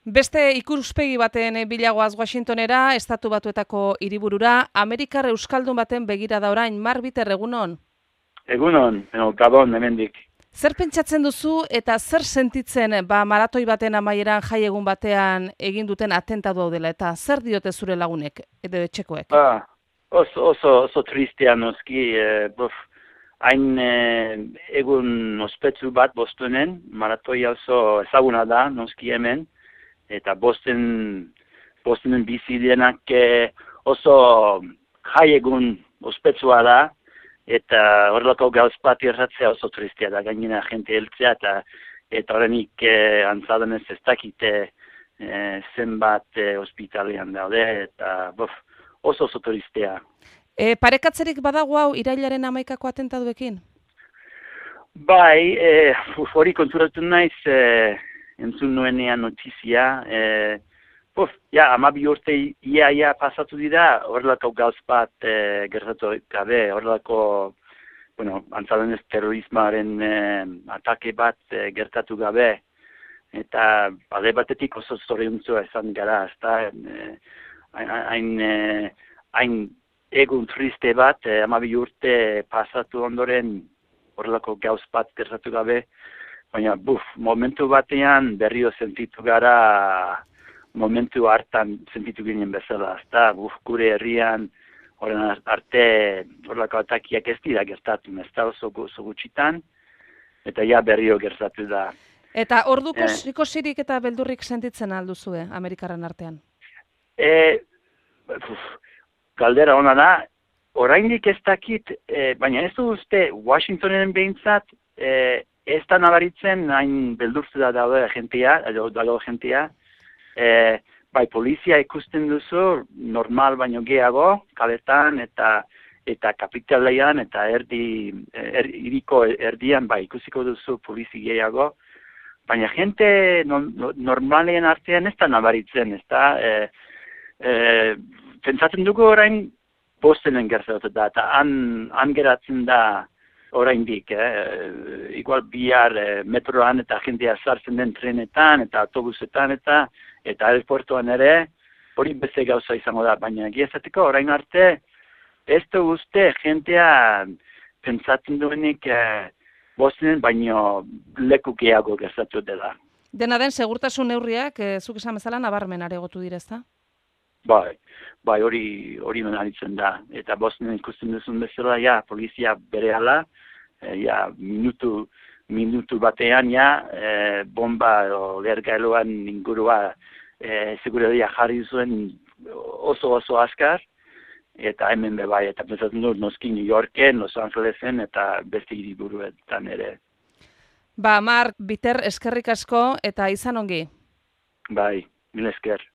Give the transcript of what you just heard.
Beste ikuspegi baten bilagoaz Washingtonera, Estatu Batuetako hiriburura, Amerikar Euskaldun baten begira da orain, Mar Biter, egunon? Egunon, gabon, hemendik. Zer pentsatzen duzu eta zer sentitzen maratoi baten amaieran jaiegun batean egin duten atentatu hau dela, eta zer diote zure lagunek edo etxekoek? Oso tristea noski, hain egun ospetsu bat Bostonen, maratoi oso ezaguna da noski hemen, eta Bostonen bizi denak oso jaiegun ospetsua da, eta horrelako gauz bat irratzea oso tristea da, gainera jente heltzea, eta horrenik antzadenez ez dakite zenbat ospitalean daude, eta oso tristea. Parekatzerik badago hau irailaren 11ko atentaduekin? Bai, hori konturatu naiz entzun nuenean notizia, 12 urte ia pasatu dira, horrelako gauz bat gertatu gabe, horrelako, antzadenez terrorismoaren atake bat gertatu gabe, eta alde batetik oso zoriontzua izan gara, hain egun triste bat, 12 urte pasatu ondoren horrelako gauz bat gertatu gabe, baina momentu batean berrio sentitu gara, momentu hartan sentitu ginen bezala, gure herrian horren arte horrelako atakiak ez dira gertatu, ez da oso gutxitan, eta berrio gertatu da. Eta orduko zikosirik eta beldurrik sentitzen alduzue Amerikarren artean? Galdera ona da, oraindik ez dakit, baina ez du uste Washingtonen behintzat ez da nabaritzen hain beldurtu da dago jentea, bai polizia ikusten duzu normal baino gehiago, kaletan eta kapitalean eta hiriko erdian bai ikusiko duzu polizi gehiago, baina jente normalen artean ez da nabaritzen, ez da, pentsatzen dugu orain Bostonen gertatu da, eta han geratzen da oraindik, igual bihar metroan eta jentea sartzen den trenetan eta autobusetan eta aeroportuan ere, hori beste gauza izango da, baina egiazateko orain arte, ez du uste jentea pentsatzen duenik Bostonen baino leku gehiago gertatu dela. Dena den, segurtasun neurriak, zuk esan bezala nabarmen areagotu dira, ezta? Bai, hori menaritzen da. Eta Bostonen ikusten duzun bezala, polizia berehala, minutu batean, bomba o lehergailuan ingurua seguradia jarri zuen oso azkar, eta hemen bai, eta pentsatzen dut noski New Yorken, Los Angelesen, eta beste hiriburuetan ere. Mar Biter, eskerrik asko, eta izan ongi. Bai, mil esker.